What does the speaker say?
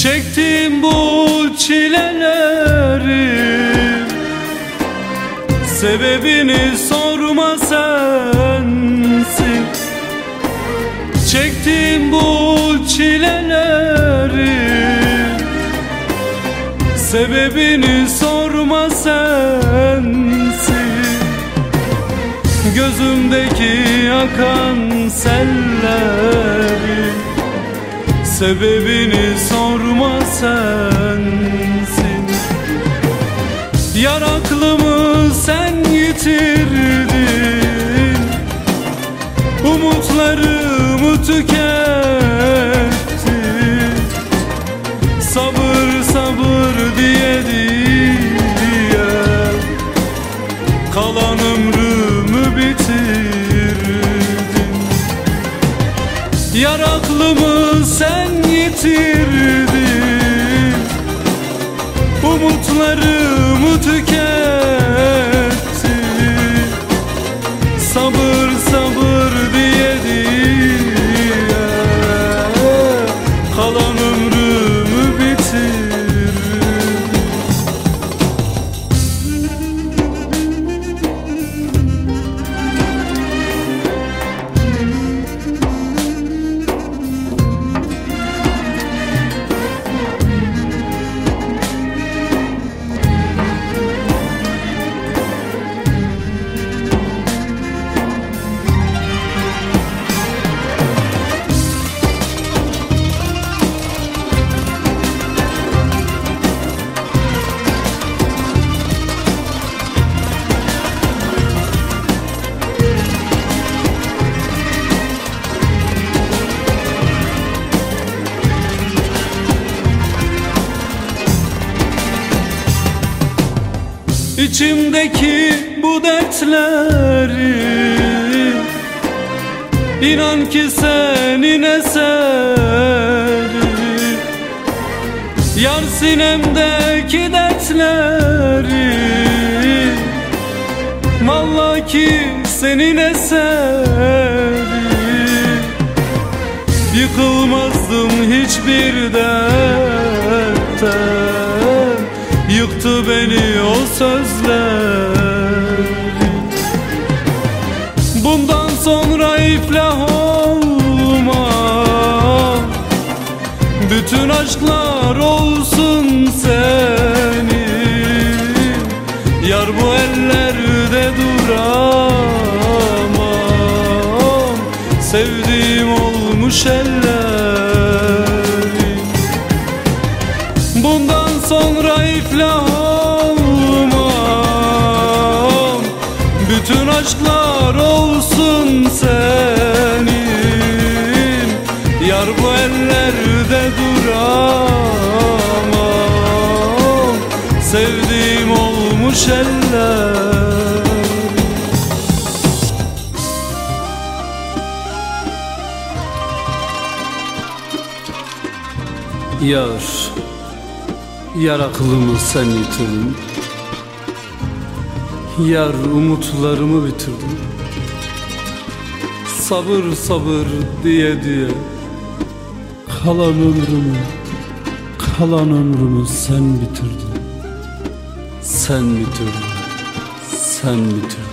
Çektiğim bu çileleri sebebini sorma sensin. Çektiğim bu çileleri sebebini sorma sensin. Gözümdeki akan selleri sebebini sorma sensin. Yar aklımı sen yitirdin, umutlarımı tükettin. Sabır sabır diye kalan ömrümü bitirdin. Yar aklımı sen yitirdin, umutlarımı tükettin. Sabır sabır diye kalan ömrümü bitirdin. İçimdeki bu dertleri İnan ki senin eseri. Yar sinemdeki dertleri vallahi ki senin eseri. Yıkılmazdım hiçbir dertten, yıktı beni o sözler. Bundan sonra iflah olmam, bütün aşklar olsun senin. Yar bu ellerde duramam, sevdiğim olmuş ellerin. Bundan sonra iflah olmam, bütün aşklar olsun senin. Yar bu ellerde duramam, sevdiğim olmuş eller. Yar aklımı sen yitirdin, yar umutlarımı bitirdin. Sabır sabır diye kalan ömrümü sen bitirdin. Sen bitirdin, sen bitirdin.